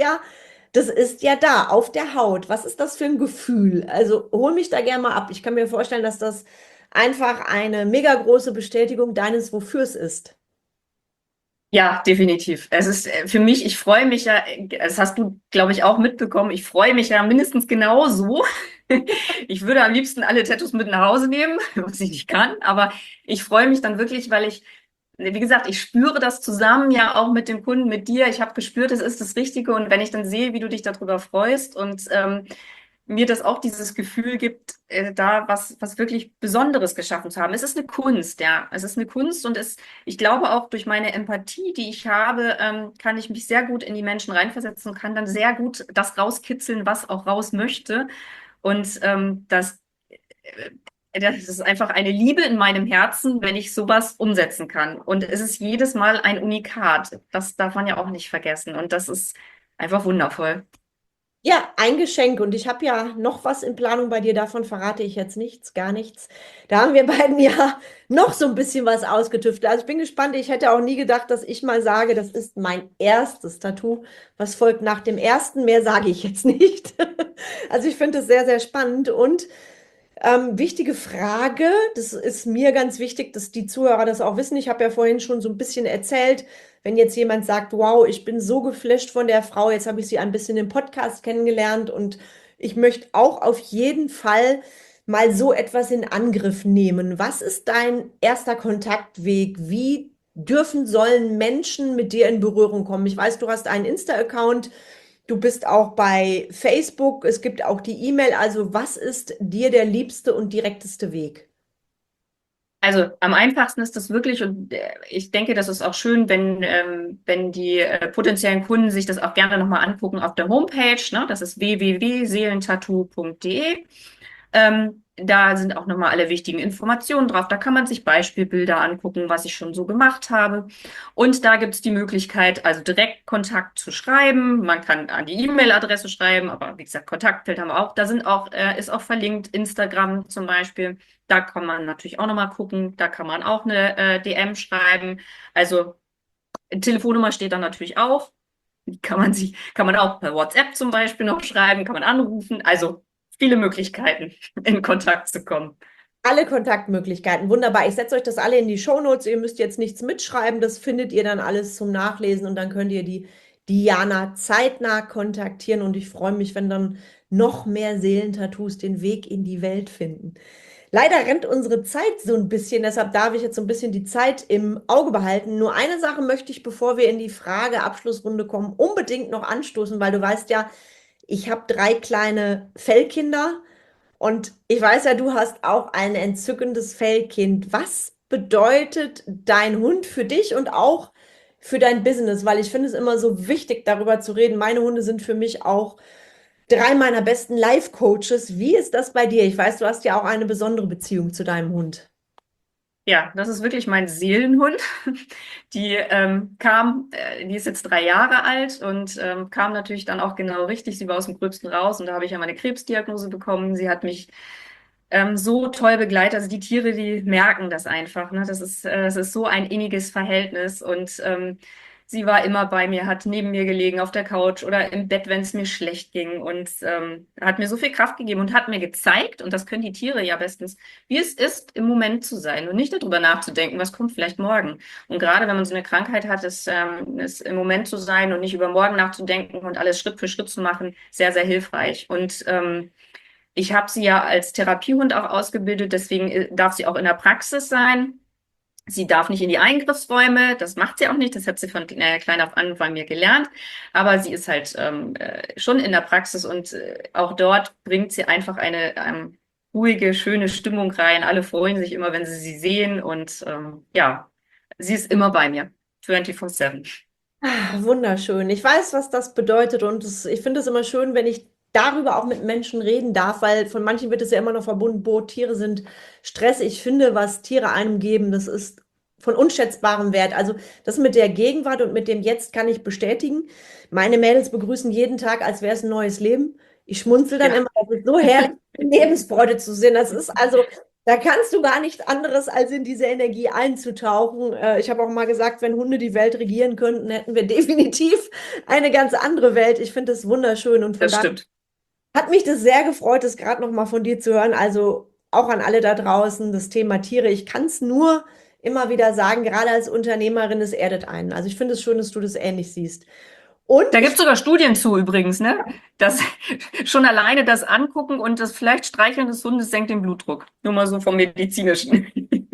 das ist ja da, auf der Haut. Was ist das für ein Gefühl? Also hol mich da gerne mal ab. Ich kann mir vorstellen, dass das einfach eine mega große Bestätigung deines Wofürs ist. Ja, definitiv. Es ist für mich, ich freue mich ja, das hast du, glaube ich, auch mitbekommen, ich freue mich ja mindestens genauso. Ich würde am liebsten alle Tattoos mit nach Hause nehmen, was ich nicht kann, aber ich freue mich dann wirklich, weil ich wie gesagt, ich spüre das zusammen ja auch mit dem Kunden, mit dir. Ich habe gespürt, es ist das Richtige. Und wenn ich dann sehe, wie du dich darüber freust und mir das auch dieses Gefühl gibt, da was wirklich Besonderes geschaffen zu haben. Es ist eine Kunst, ja. Es ist eine Kunst und ich glaube auch durch meine Empathie, die ich habe, kann ich mich sehr gut in die Menschen reinversetzen und kann dann sehr gut das rauskitzeln, was auch raus möchte. Und das ist einfach eine Liebe in meinem Herzen, wenn ich sowas umsetzen kann. Und es ist jedes Mal ein Unikat. Das darf man ja auch nicht vergessen. Und das ist einfach wundervoll. Ja, ein Geschenk. Und ich habe ja noch was in Planung bei dir. Davon verrate ich jetzt nichts, gar nichts. Da haben wir beiden ja noch so ein bisschen was ausgetüftelt. Also ich bin gespannt. Ich hätte auch nie gedacht, dass ich mal sage, das ist mein erstes Tattoo. Was folgt nach dem ersten? Mehr sage ich jetzt nicht. Also ich finde es sehr, sehr spannend. Und wichtige Frage, das ist mir ganz wichtig, dass die Zuhörer das auch wissen. Ich habe ja vorhin schon so ein bisschen erzählt, wenn jetzt jemand sagt, wow, ich bin so geflasht von der Frau, jetzt habe ich sie ein bisschen im Podcast kennengelernt und ich möchte auch auf jeden Fall mal so etwas in Angriff nehmen. Was ist dein erster Kontaktweg? Wie sollen Menschen mit dir in Berührung kommen? Ich weiß, du hast einen Insta-Account. Du bist auch bei Facebook, es gibt auch die E-Mail. Also, was ist dir der liebste und direkteste Weg? Also am einfachsten ist das wirklich, und ich denke, das ist auch schön, wenn die potenziellen Kunden sich das auch gerne nochmal angucken auf der Homepage, ne? Das ist www.seelentattoo.de. Da sind auch nochmal alle wichtigen Informationen drauf. Da kann man sich Beispielbilder angucken, was ich schon so gemacht habe. Und da gibt es die Möglichkeit, also direkt Kontakt zu schreiben. Man kann an die E-Mail-Adresse schreiben, aber wie gesagt, Kontaktfeld haben wir auch. Da ist auch verlinkt Instagram zum Beispiel. Da kann man natürlich auch nochmal gucken. Da kann man auch eine DM schreiben. Also Telefonnummer steht da natürlich auch. Kann man auch per WhatsApp zum Beispiel noch schreiben, kann man anrufen. Also viele Möglichkeiten, in Kontakt zu kommen. Alle Kontaktmöglichkeiten, wunderbar. Ich setze euch das alle in die Shownotes. Ihr müsst jetzt nichts mitschreiben, das findet ihr dann alles zum Nachlesen und dann könnt ihr die Diana zeitnah kontaktieren und ich freue mich, wenn dann noch mehr Seelentattoos den Weg in die Welt finden. Leider rennt unsere Zeit so ein bisschen, deshalb darf ich jetzt so ein bisschen die Zeit im Auge behalten. Nur eine Sache möchte ich, bevor wir in die Frage-Abschlussrunde kommen, unbedingt noch anstoßen, weil du weißt ja, ich habe 3 kleine Fellkinder und ich weiß ja, du hast auch ein entzückendes Fellkind. Was bedeutet dein Hund für dich und auch für dein Business? Weil ich finde es immer so wichtig, darüber zu reden. Meine Hunde sind für mich auch 3 meiner besten Life-Coaches. Wie ist das bei dir? Ich weiß, du hast ja auch eine besondere Beziehung zu deinem Hund. Ja, das ist wirklich mein Seelenhund. Die ist jetzt 3 Jahre alt und kam natürlich dann auch genau richtig. Sie war aus dem Gröbsten raus und da habe ich ja meine Krebsdiagnose bekommen. Sie hat mich so toll begleitet. Also die Tiere, die merken das einfach. Ne? Das ist so ein inniges Verhältnis und sie war immer bei mir, hat neben mir gelegen auf der Couch oder im Bett, wenn es mir schlecht ging und hat mir so viel Kraft gegeben und hat mir gezeigt, und das können die Tiere ja bestens, wie es ist, im Moment zu sein und nicht darüber nachzudenken, was kommt vielleicht morgen. Und gerade wenn man so eine Krankheit hat, ist im Moment zu sein und nicht über morgen nachzudenken und alles Schritt für Schritt zu machen, sehr, sehr hilfreich. Und ich habe sie ja als Therapiehund auch ausgebildet, deswegen darf sie auch in der Praxis sein. Sie darf nicht in die Eingriffsräume, das macht sie auch nicht, das hat sie von klein auf an bei mir gelernt, aber sie ist halt schon in der Praxis und auch dort bringt sie einfach eine ruhige, schöne Stimmung rein. Alle freuen sich immer, wenn sie sehen und ja, sie ist immer bei mir, 24/7. Wunderschön. Ich weiß, was das bedeutet und ich finde es immer schön, wenn ich darüber auch mit Menschen reden darf, weil von manchen wird es ja immer noch verbunden, boah, Tiere sind Stress. Ich finde, was Tiere einem geben, das ist von unschätzbarem Wert. Also das mit der Gegenwart und mit dem Jetzt kann ich bestätigen. Meine Mädels begrüßen jeden Tag, als wäre es ein neues Leben. Ich schmunzel dann Ja, immer, das ist so herrlich, Lebensfreude zu sehen. Das ist also, da kannst du gar nicht anderes, als in diese Energie einzutauchen. Ich habe auch mal gesagt, wenn Hunde die Welt regieren könnten, hätten wir definitiv eine ganz andere Welt. Ich finde es wunderschön und von das daher stimmt. hat mich das sehr gefreut, das gerade noch mal von dir zu hören. Also auch an alle da draußen, das Thema Tiere. Ich kann es nur immer wieder sagen, gerade als Unternehmerin, es erdet einen. Also ich finde es schön, dass du das ähnlich siehst. Und Da gibt ich es sogar Studien zu übrigens, ne? Dass schon alleine das Angucken und das vielleicht Streicheln des Hundes senkt den Blutdruck. Nur mal so vom Medizinischen.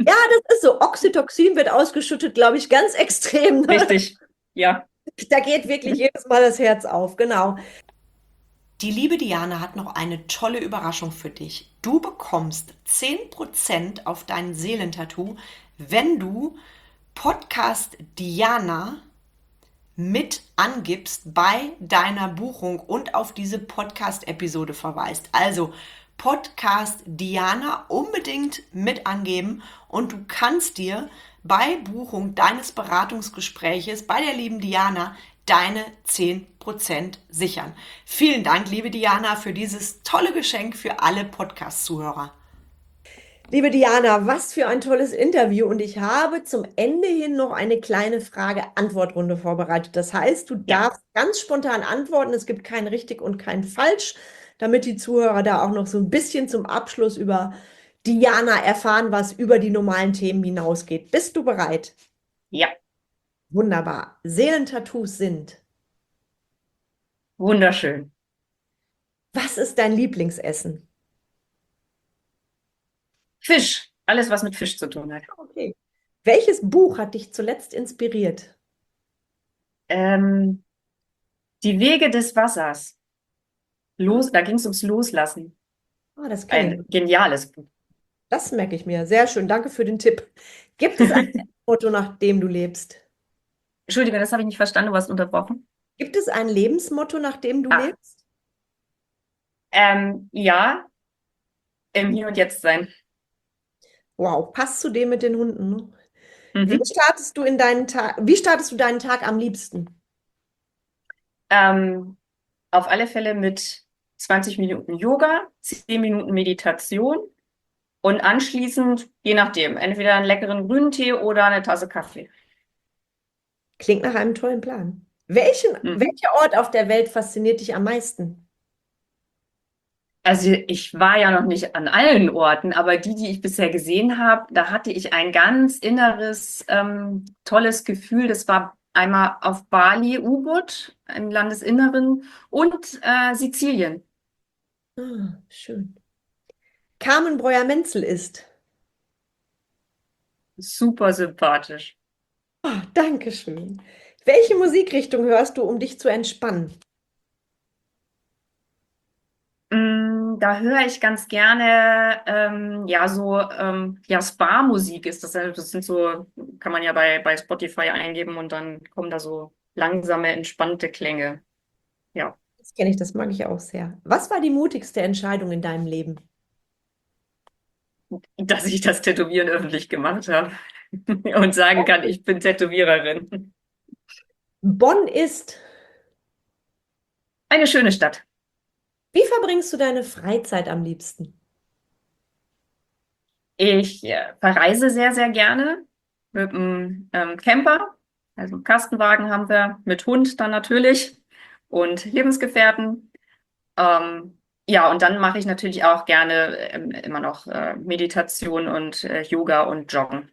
Ja, das ist so. Oxytocin wird ausgeschüttet, glaube ich, ganz extrem. Ne? Richtig, ja. Da geht wirklich jedes Mal das Herz auf, genau. Die liebe Diana hat noch eine tolle Überraschung für dich. Du bekommst 10% auf dein Seelentattoo, wenn du Podcast Diana mit angibst bei deiner Buchung und auf diese Podcast-Episode verweist. Also Podcast Diana unbedingt mit angeben und du kannst dir bei Buchung deines Beratungsgespräches bei der lieben Diana deine 10% sichern. Vielen Dank, liebe Diana, für dieses tolle Geschenk für alle Podcast-Zuhörer. Liebe Diana, was für ein tolles Interview und ich habe zum Ende hin noch eine kleine Frage-Antwort-Runde vorbereitet. Das heißt, du darfst ganz spontan antworten, es gibt kein richtig und kein falsch, damit die Zuhörer da auch noch so ein bisschen zum Abschluss über Diana erfahren, was über die normalen Themen hinausgeht. Bist du bereit? Ja. Wunderbar. Seelentattoos sind. Wunderschön. Was ist dein Lieblingsessen? Fisch. Alles, was mit Fisch zu tun hat. Okay. Welches Buch hat dich zuletzt inspiriert? Die Wege des Wassers. Da ging es ums Loslassen. Das kenne ich. Ein geniales Buch. Das merke ich mir. Sehr schön. Danke für den Tipp. Gibt es ein Motto, nach dem du lebst? Entschuldige, das habe ich nicht verstanden, du warst unterbrochen. Gibt es ein Lebensmotto, nach dem du lebst? Ja, im Hier und Jetzt sein. Wow, passt zu dem mit den Hunden, ne? Mhm. Wie startest du deinen Tag am liebsten? Auf alle Fälle mit 20 Minuten Yoga, 10 Minuten Meditation und anschließend, je nachdem, entweder einen leckeren grünen Tee oder eine Tasse Kaffee. Klingt nach einem tollen Plan. Welcher Ort auf der Welt fasziniert dich am meisten? Also ich war ja noch nicht an allen Orten, aber die ich bisher gesehen habe, da hatte ich ein ganz inneres, tolles Gefühl. Das war einmal auf Bali, Ubud im Landesinneren und Sizilien. Ah, schön. Carmen Breuer-Menzel ist. Super sympathisch. Ah, danke schön. Welche Musikrichtung hörst du, um dich zu entspannen? Da höre ich ganz gerne, Spa-Musik ist das. Das sind so, kann man ja bei Spotify eingeben und dann kommen da so langsame, entspannte Klänge. Ja. Das kenne ich, das mag ich auch sehr. Was war die mutigste Entscheidung in deinem Leben? Dass ich das Tätowieren öffentlich gemacht habe und sagen kann, ich bin Tätowiererin. Bonn ist. Eine schöne Stadt. Wie verbringst du deine Freizeit am liebsten? Ich verreise sehr, sehr gerne mit einem Camper, also einen Kastenwagen haben wir, mit Hund dann natürlich und Lebensgefährten. Ja, und dann mache ich natürlich auch gerne immer noch Meditation und Yoga und Joggen.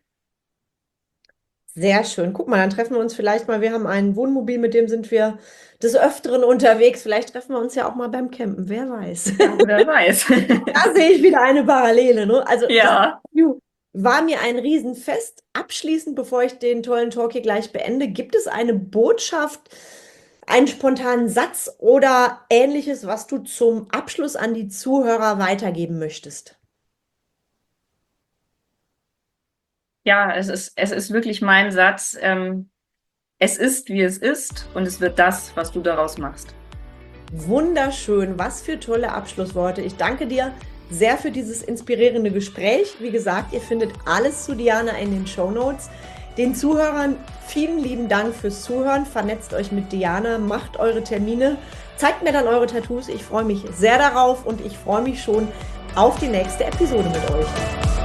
Sehr schön. Guck mal, dann treffen wir uns vielleicht mal. Wir haben ein Wohnmobil, mit dem sind wir des Öfteren unterwegs. Vielleicht treffen wir uns ja auch mal beim Campen. Wer weiß. Ja, wer weiß. Da sehe ich wieder eine Parallele, ne? Also, Ja. das Interview war mir ein Riesenfest. Abschließend, bevor ich den tollen Talk hier gleich beende, gibt es eine Botschaft, einen spontanen Satz oder Ähnliches, was du zum Abschluss an die Zuhörer weitergeben möchtest? Ja, es ist wirklich mein Satz. Es ist, wie es ist, und es wird das, was du daraus machst. Wunderschön, was für tolle Abschlussworte. Ich danke dir sehr für dieses inspirierende Gespräch. Wie gesagt, ihr findet alles zu Diana in den Shownotes. Den Zuhörern vielen lieben Dank fürs Zuhören. Vernetzt euch mit Diana, macht eure Termine, zeigt mir dann eure Tattoos. Ich freue mich sehr darauf und ich freue mich schon auf die nächste Episode mit euch.